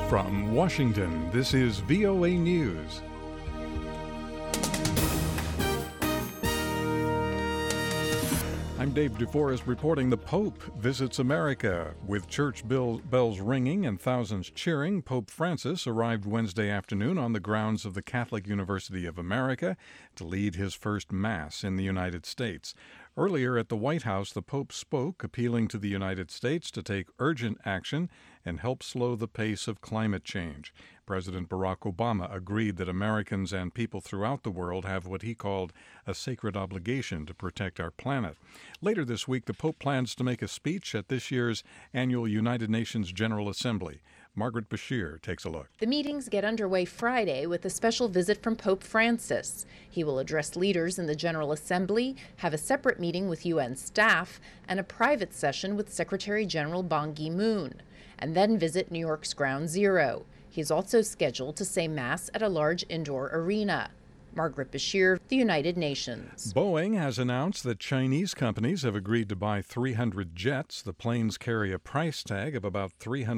From Washington, this is VOA News. I'm Dave DeForest reporting the Pope visits America. With church bells ringing and thousands cheering, Pope Francis arrived Wednesday afternoon on the grounds of the Catholic University of America to lead his first Mass in the United States. Earlier at the White House, the Pope spoke, appealing to the United States to take urgent action and help slow the pace of climate change. President Barack Obama agreed that Americans and people throughout the world have what he called a sacred obligation to protect our planet. Later this week, the Pope plans to make a speech at this year's annual United Nations General Assembly. Margaret Bashir takes a look. The meetings get underway Friday with a special visit from Pope Francis. He will address leaders in the General Assembly, have a separate meeting with UN staff, and a private session with Secretary General Ban Ki-moon, and then visit New York's Ground Zero. He's also scheduled to say Mass at a large indoor arena. Margaret Bashir, the United Nations. Boeing has announced that Chinese companies have agreed to buy 300 jets. The planes carry a price tag of about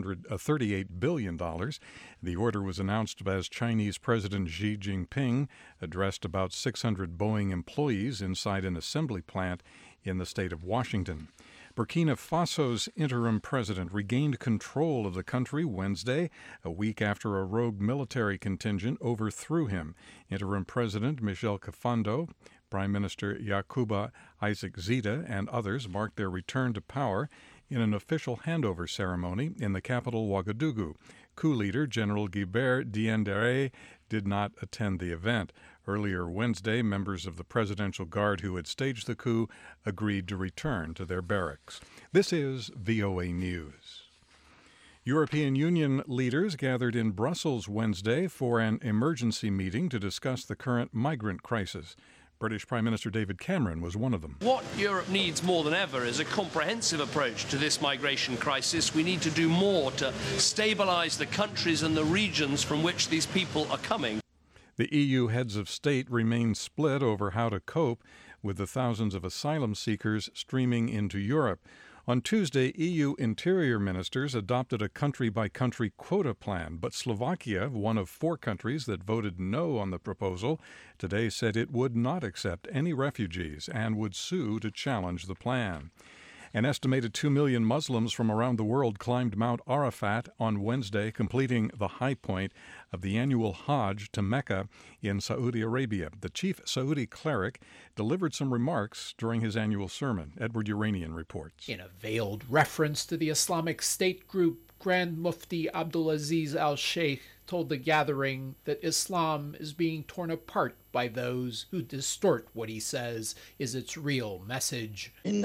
$38 billion. The order was announced as Chinese President Xi Jinping addressed about 600 Boeing employees inside an assembly plant in the state of Washington. Burkina Faso's interim president regained control of the country Wednesday, a week after a rogue military contingent overthrew him. Interim President Michel Kafando, Prime Minister Yacouba Isaac Zita, and others marked their return to power in an official handover ceremony in the capital Ouagadougou. Coup leader General Guibert Diendéré did not attend the event. Earlier Wednesday, members of the Presidential Guard who had staged the coup agreed to return to their barracks. This is VOA News. European Union leaders gathered in Brussels Wednesday for an emergency meeting to discuss the current migrant crisis. British Prime Minister David Cameron was one of them. What Europe needs more than ever is a comprehensive approach to this migration crisis. We need to do more to stabilize the countries and the regions from which these people are coming. The EU heads of state remain split over how to cope with the thousands of asylum seekers streaming into Europe. On Tuesday, EU interior ministers adopted a country-by-country quota plan, but Slovakia, one of 4 countries that voted no on the proposal, today said it would not accept any refugees and would sue to challenge the plan. An estimated 2 million Muslims from around the world climbed Mount Arafat on Wednesday, completing the high point of the annual Hajj to Mecca in Saudi Arabia. The chief Saudi cleric delivered some remarks during his annual sermon. Edward Uranian reports. In a veiled reference to the Islamic State group, Grand Mufti Abdulaziz al-Sheikh told the gathering that Islam is being torn apart by those who distort what he says is its real message. He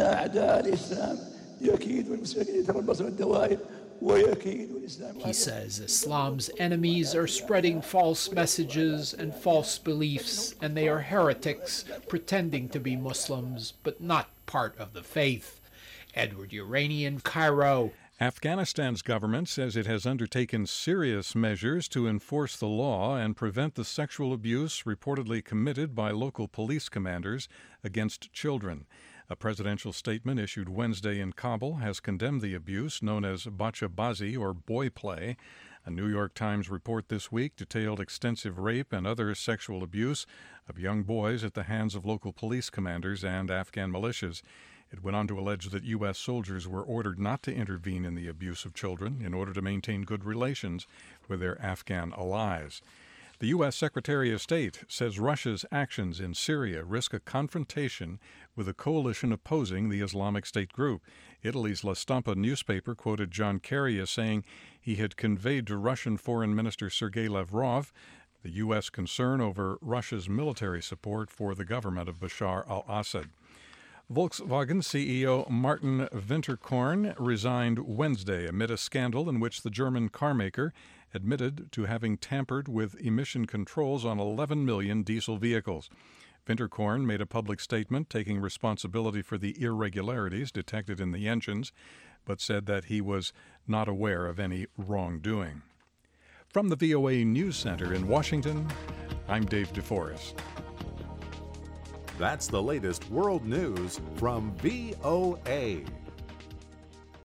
says Islam's enemies are spreading false messages and false beliefs, and they are heretics pretending to be Muslims, but not part of the faith. Edward Uranian, Cairo. Afghanistan's government says it has undertaken serious measures to enforce the law and prevent the sexual abuse reportedly committed by local police commanders against children. A presidential statement issued Wednesday in Kabul has condemned the abuse known as bachabazi or boy play. A New York Times report this week detailed extensive rape and other sexual abuse of young boys at the hands of local police commanders and Afghan militias. It went on to allege that U.S. soldiers were ordered not to intervene in the abuse of children in order to maintain good relations with their Afghan allies. The U.S. Secretary of State says Russia's actions in Syria risk a confrontation with a coalition opposing the Islamic State group. Italy's La Stampa newspaper quoted John Kerry as saying he had conveyed to Russian Foreign Minister Sergei Lavrov the U.S. concern over Russia's military support for the government of Bashar al-Assad. Volkswagen CEO Martin Winterkorn resigned Wednesday amid a scandal in which the German carmaker admitted to having tampered with emission controls on 11 million diesel vehicles. Winterkorn made a public statement taking responsibility for the irregularities detected in the engines, but said that he was not aware of any wrongdoing. From the VOA News Center in Washington, I'm Dave DeForest. That's the latest world news from VOA.